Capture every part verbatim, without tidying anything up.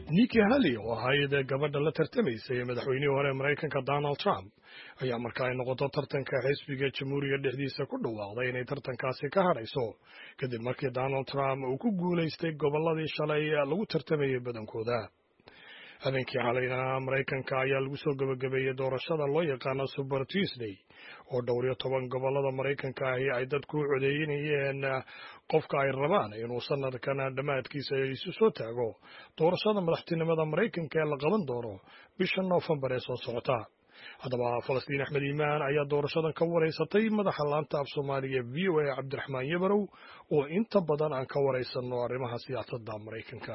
Nikki Haley oo ahayd gabadha la tartamaysay madaxweynihii hore Mareykanka Donald Trump ayaa marka ay noqoto tartanka xisbiga Jamhuuriga dhexdiisa ku dhawaaqday inay tartankaasi ka hadhayso kadib markii Donald Trump uu ku guulaystay gobolladii shalay lagu tartamayay badankooda. habeenkii xalayna Mareykanka ayaa lagu soo gabagabeeyay doorashada loo yaqaano Super Tuesday oo dhowr iyo toban gobollada Mareykanka ahi ay dadku u codeynayeen qofka ay rabaan inuu sanadkan dhammaadkiisa isu soo taago doorashada madaxtinimada Mareykanka ee la qaban doono bisha Noofambar ee soo socota. haddaba Falastiin Axmed Iimaan ayaa doorashadan ka wareysatay madaxa laanta af Soomaaliga V O A Cabdiraxmaan Yabarow oo inta badan aan ka wareysano arrimaha siyaasadda Mareykanka.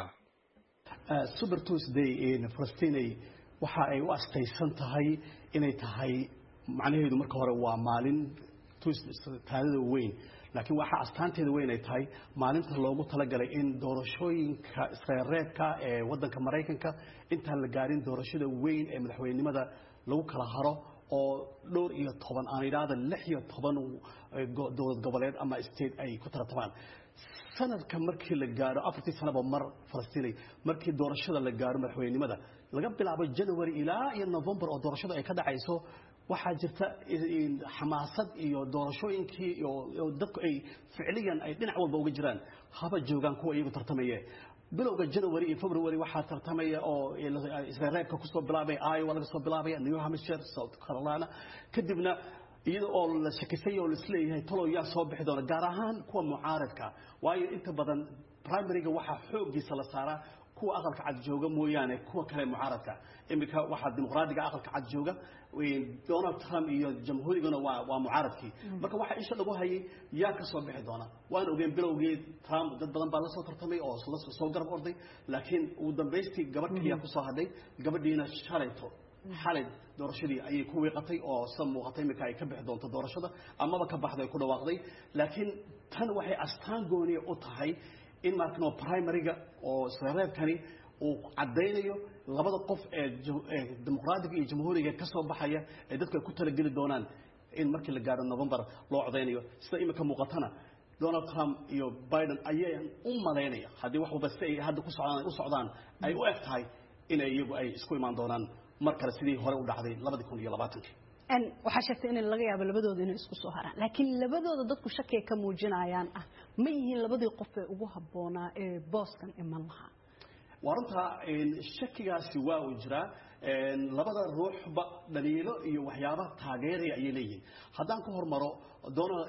Super Tuesday in Falastiin waxa ay u astaysan tahay inay tahay macnaheedu marka hore waa maalin taariikhda weyn laakiin waxa astaanteeda weyn ay tahay maalinta loogu talagalay in doorashooyinka isreereedka ee wadanka Mareykanka inta la gaarin doorashada weyn ee madaxweynimada lagu kala haro oo dhowr iyo toban aan iraada lix iyo toban dowlad goboleed ama state ay ku tartamaan sanadka markii la gaaro afartii sanaba mar Falastiin markii doorashada la gaaro madaxweynimada laga bilaabo January ilaa iyo November oo doorashada ay ka dhacayso waxaa jirta xamaasad iyo doorashooyinkii iyo dadku ay ficiliyan ay dhinac walba uga jiraan haba joogan kuwa iyagu tartamaya bilowga January iyo February waxaa tartamaya oo isreereedka ku soo bilaabay Iowa laga soo bilaabay New Hampshire South Carolina kadibna iyada oo la shakisay oo la isleeyahay talo yaa soo bixi doona gaar ahaan kuwa mucaaradka waayo inta badan primary-ga waxa xoogiisa la saaraa kuwa aqalka cad jooga mooyaane kuwa kale mucaaradka imika waxa dimuqraadiga aqalka cad jooga Donald Trump iyo jamhuuriguna waa waa mucaaradkii marka waxa isha lagu hayay yaa ka soo bixi doona waan ogeyn bilowgii Trump dad badan baa la soo tartamay oo la soo garab orday laakiin uu dambeystii gabadh kaliya ku soo hadhay gabadhiina shalayto xalay doorashadii ayay ku weeqatay oo san muuqatay marka ay ka bixi doonto doorashada amaba ka baxday ku dhawaaqday laakiin tan waxay astaan gooni u tahay in markano primary-ga oo isreereedkani uu cadeynayo labada qof ee dimuqraadiga iyo jamhuuriga ka soo baxaya ee dadku ay ku tala gali doonaan in markii la gaaro November loo codeynayo sida imika muuqatana Donald Trump iyo Biden ayay u maleynaya hadii wax walba si ay hadda ku socdaan u socdaan ay u egtahay in ay iyagu ay isku imaan doonaan mar kale sidii hore u dhacday laba kun iyo labaatan an waxa sheegtay in laga yaabo labadooda inay isku soo haraan laakiin labadooda dadku shaki ka muujinayaan ah ma yihiin labadii qof ee ugu haboonaa ee booskan iman lahaa waranta shakigaasi waa u jira labada ruuxba dhaliilo iyo waxyaabo taageeraya ay leeyihiin haddaan ku hormaro Donald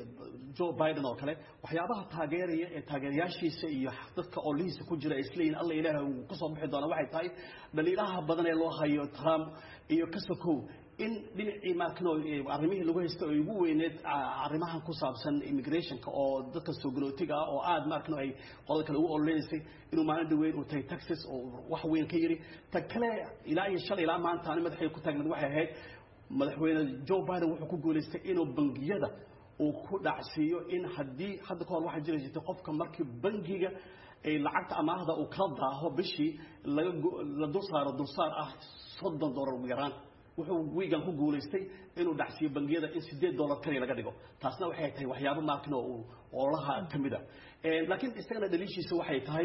Joe Biden oo kale waxyaabaha taageeraya ee taageerayaashiisa iyo dadka oo liisa ku jira isleeyin Allah Ilaahay uu ku soo bixi doona waxay tahay dhaliilaha badan ee loo hayo Trump iyo kasakow in dhinacii markano arrimihii lagu haysto ay ugu weyneed arrimahan ku saabsan immigration-ka oo dadka soo galootiga oo aad markano ay qodobka kale u oleysay inuu maalin dhaweyn uu tahay Texas oo wax weyn ka yiri ta kale ilaa iyo shalay ilaa maanta aan madaxay ku taagnayd waxay ahayd madaxweyne Joe Biden wuxuu ku guuleystay inuu bangiyada uu ku dhacsiyo in hadii hadda ka hor waxa jiray jirtay qofka markii bangiga ay lacagta amaahda uu kala daaho bishii laga la dul saaro dulsaar ah soddon dollar ugu yaraan wuxuu wiigan ku guuleystay inuu dhacsiyo bangiyada in sideed dollar kaliya laga dhigo taasna waxay tahay waxyaabo maarkin oo oo laha kamida ee laakiin isagana dhaliishiisa waxay tahay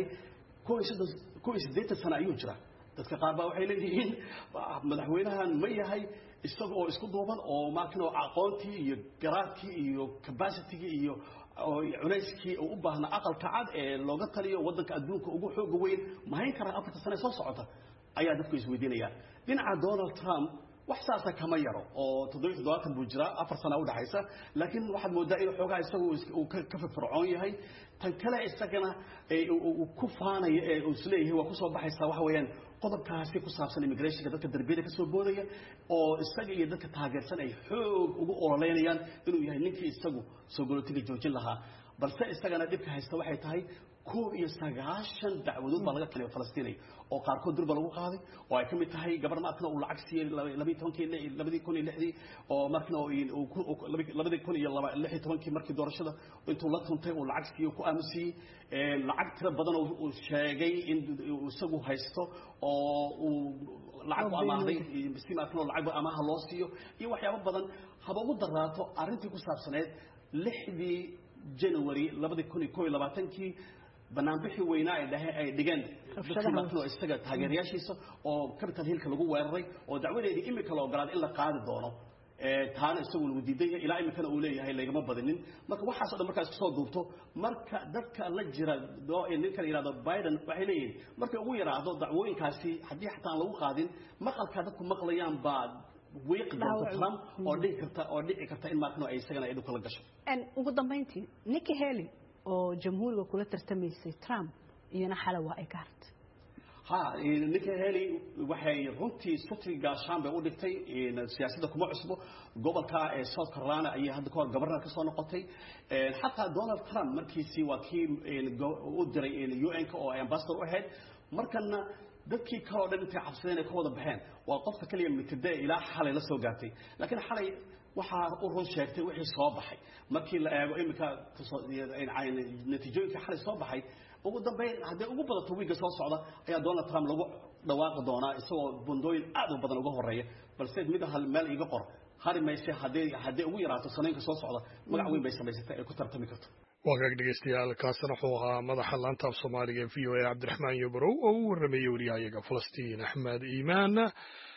koob iyo siddeetan sano ayuu jira dadka qaar baa waxay leeyihiin madaxweynahan ma yahay isagoo isku duuban oo maarkin oo aqoontii iyo garaadkii iyo capacity iyo culayskii uu u baahnaa aqalka cad ee looga taliyo wadanka adduunka ugu xoog weyn ma hayn karaan afarta sano soo socota ayaa dadku isweydiinayaan dhinaca Donald Trump wax saasa kama yaro oo toddoba iyo toban buu jira afar sano u dhaxaysa laakiin waxaad moodaa in xogaa isagu uu ka firfircoon yahay tan kale isagana uu ku faanayo ee uu isleeyahay waa ku soo baxaysa waxa weeyaan qodobkaasi ku saabsan immigration-ka dadka darbiyada ka soo boodaya oo isaga iyo dadka taageersan ay xoog ugu ololeynayaan inuu yahay ninkii isagu soo galootiga joojin lahaa balse isagana dhibka haysta waxay tahay koob iyo sagaashan dacwadood baa laga keenay Falastiin oo qaar kood durba lagu qaaday oo ay kamid tahay gabar maadkana uu lacag siiyay laba iyo toban laba kun iyo lix oo markana uu laba kun iyo lix iyo toban markii doorashada intuu la tuntay uu lacag siiyay ku aamusiyay ee lacag tira badan oo sheegay in isagu haysto oo uu lacag amaahday si markana lacag amaah loo siiyo iyo waxyaabo badan haba ugu daraato arintii ku saabsaneed lixdii January laba kun iyo labaatan banaanbixi weynaa ay dhahay ay dhigeen dadkii markii isaga taageerayaashiisa oo Capitol Hill-ka lagu weeraray oo dacwadeedii imika la ogolaaday in la qaadi doono ee taana isagu uu diiday ilaa imikana uu leeyahay leegama badinin marka waxaas oo dhan markaas soo duubto marka dadka la jira ninka yiraahdo Biden waxay leeyihiin marka ugu yaraado dacwooyinkaasi haddii xataa lagu qaadin maqalka dadku maqlayaan baa weeq doonto Trump oo dhici karta oo dhici karta in markano ay isagana ay dhulka la gasho en ugu dambeyntii Nikki Haley oo jamhuuriga kula tartamaysay Trump iyana xala waa ay ka hartay ha Nikki Haley waxay runtii sutiga Shambe u dhigtay in siyaasadda kuma cusbo gobolka ee South Carolina ay hadda ka hor governor ka soo noqotay ee xataa Donald Trump markiisii waa kii u diray U N-ka oo ambassador u ahayd markana dadkii ka oo dhan intay cabsadeen ay ka wada baxeen waa qofka kaliya mitida ilaa xalay la soo gaartay laakiin xalay waxa uu run sheegtay wixii soo baxay markii la eego imika natiijooyinka xalay soo baxay ugu dambeyn haddii ugu badato wiiga soo socda ayaa Donald Trump lagu dhawaaqi doonaa isagoo bundooyin aad u badan uga horeeya balse mid hal meel iga qor hari mayse haddii haddii ugu yaraato sanadka soo socda magac weyn bay samaysatay ay ku tartami karto wagaag dhegeystayaal kaasina wuxuu ahaa madaxa laanta af Soomaaliga ee V O A Cabdiraxmaan Yobrow oo u warramay wariyahayaga Falastiin Axmed Iimaan